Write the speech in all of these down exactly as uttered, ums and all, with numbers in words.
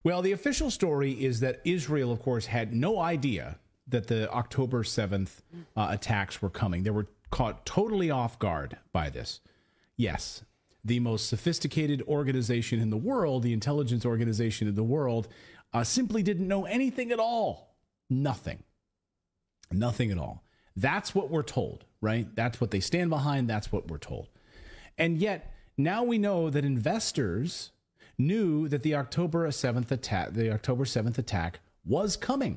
Well, the official story is that Israel, of course, had no idea that the October seventh uh, attacks were coming. They were caught totally off guard by this. Yes, the most sophisticated organization in the world, the intelligence organization in the world, uh, simply didn't know anything at all. Nothing. Nothing at all. That's what we're told, right? That's what they stand behind. That's what we're told. And yet, now we know that investors knew that the October seventh attack, the October seventh attack was coming.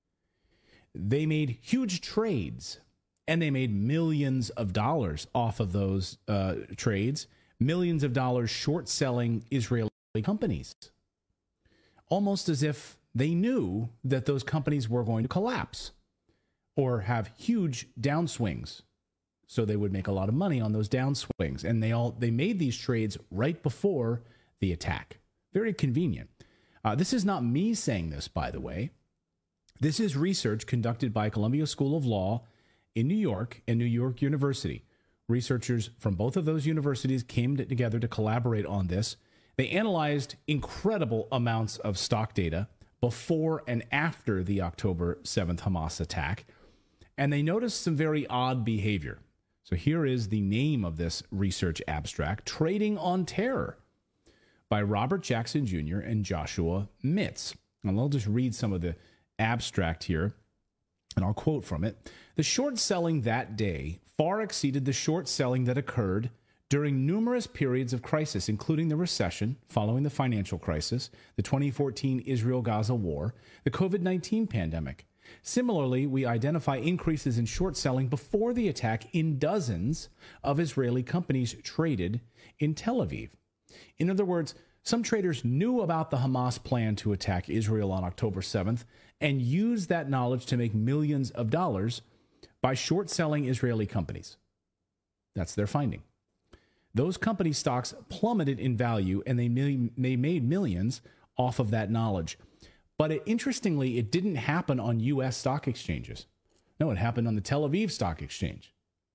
They made huge trades, and they made millions of dollars off of those uh, trades, millions of dollars short selling Israeli companies, almost as if they knew that those companies were going to collapse or have huge downswings. So they would make a lot of money on those downswings. And they all they made these trades right before the attack. Very convenient. Uh, this is not me saying this, by the way. This is research conducted by Columbia School of Law in New York and New York University. Researchers from both of those universities came together to collaborate on this. They analyzed incredible amounts of stock data before and after the October seventh Hamas attack, and they noticed some very odd behavior. So here is the name of this research abstract, Trading on Terror, by Robert Jackson Junior and Joshua Mitz. And I'll just read some of the abstract here, and I'll quote from it. The short selling that day far exceeded the short selling that occurred during numerous periods of crisis, including the recession following the financial crisis, the twenty fourteen Israel-Gaza war, the covid nineteen pandemic. Similarly, we identify increases in short selling before the attack in dozens of Israeli companies traded in Tel Aviv. In other words, some traders knew about the Hamas plan to attack Israel on October seventh and used that knowledge to make millions of dollars by short selling Israeli companies. That's their finding. Those company stocks plummeted in value, and they, they made millions off of that knowledge. But it, interestingly, it didn't happen on U S stock exchanges. No, it happened on the Tel Aviv Stock Exchange.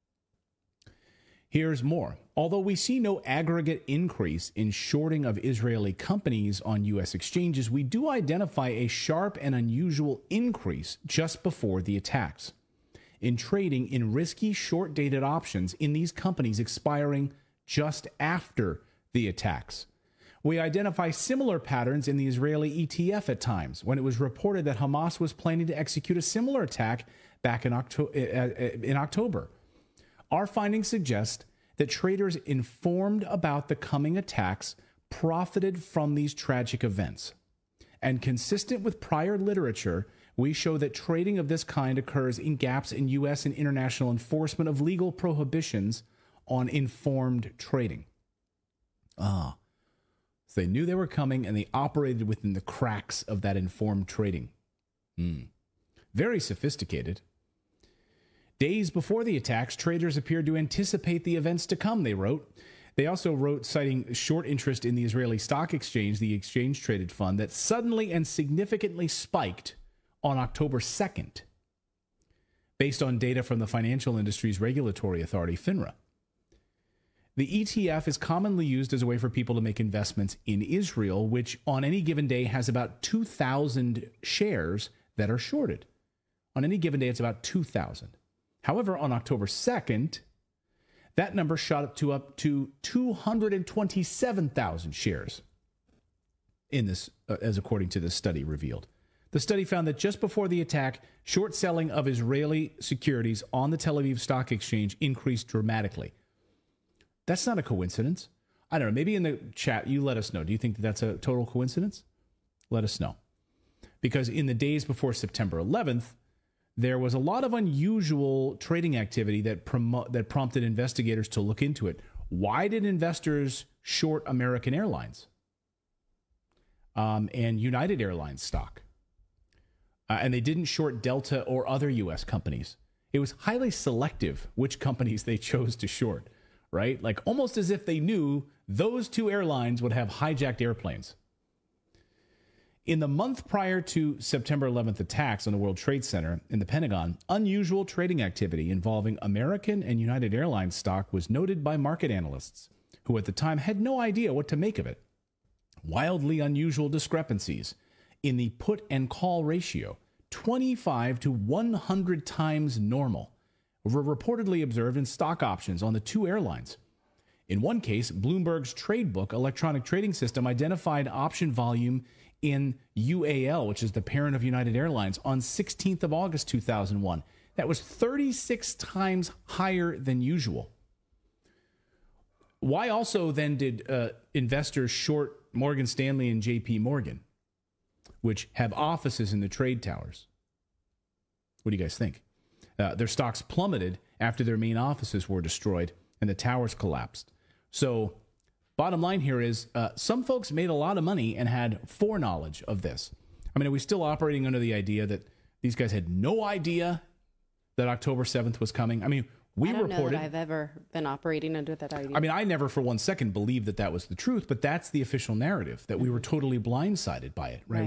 Here's more. Although we see no aggregate increase in shorting of Israeli companies on U S exchanges, we do identify a sharp and unusual increase just before the attacks in trading in risky short-dated options in these companies expiring just after the attacks. We identify similar patterns in the Israeli E T F at times, when it was reported that Hamas was planning to execute a similar attack back in October. In October. Our findings suggest that traders informed about the coming attacks profited from these tragic events. And consistent with prior literature, we show that trading of this kind occurs in gaps in U S and international enforcement of legal prohibitions on informed trading. Ah. So they knew they were coming, and they operated within the cracks of that informed trading. Hmm. Very sophisticated. Days before the attacks, traders appeared to anticipate the events to come, they wrote. They also wrote, citing short interest in the Israeli Stock Exchange, the exchange-traded fund, that suddenly and significantly spiked on October second, based on data from the Financial Industries Regulatory Authority, FINRA. The E T F is commonly used as a way for people to make investments in Israel, which on any given day has about two thousand shares that are shorted. On any given day, it's about two thousand. However, on October second, that number shot up to up to two hundred twenty-seven thousand shares in this, uh, as according to this study revealed. The study found that just before the attack, short selling of Israeli securities on the Tel Aviv Stock Exchange increased dramatically. That's not a coincidence. I don't know. Maybe in the chat, you let us know. Do you think that that's a total coincidence? Let us know. Because in the days before September eleventh, there was a lot of unusual trading activity that promo- that prompted investigators to look into it. Why did investors short American Airlines um, and United Airlines stock? Uh, and they didn't short Delta or other U S companies. It was highly selective which companies they chose to short, right? Like almost as if they knew those two airlines would have hijacked airplanes. In the month prior to September eleventh attacks on the World Trade Center in the Pentagon, unusual trading activity involving American and United Airlines stock was noted by market analysts, who at the time had no idea what to make of it. Wildly unusual discrepancies in the put and call ratio, twenty-five to one hundred times normal, were reportedly observed in stock options on the two airlines. In one case, Bloomberg's Tradebook electronic trading system identified option volume in U A L, which is the parent of United Airlines, on sixteenth of August two thousand one. That was thirty-six times higher than usual. Why also then did uh, investors short Morgan Stanley and J P Morgan, which have offices in the trade towers? What do you guys think? Uh, their stocks plummeted after their main offices were destroyed and the towers collapsed. So bottom line here is uh, some folks made a lot of money and had foreknowledge of this. I mean, are we still operating under the idea that these guys had no idea that October seventh was coming? I mean, we I don't reported. know that I've ever been operating under that idea. I mean, I never for one second believed that that was the truth, but that's the official narrative, that we were totally blindsided by it, right?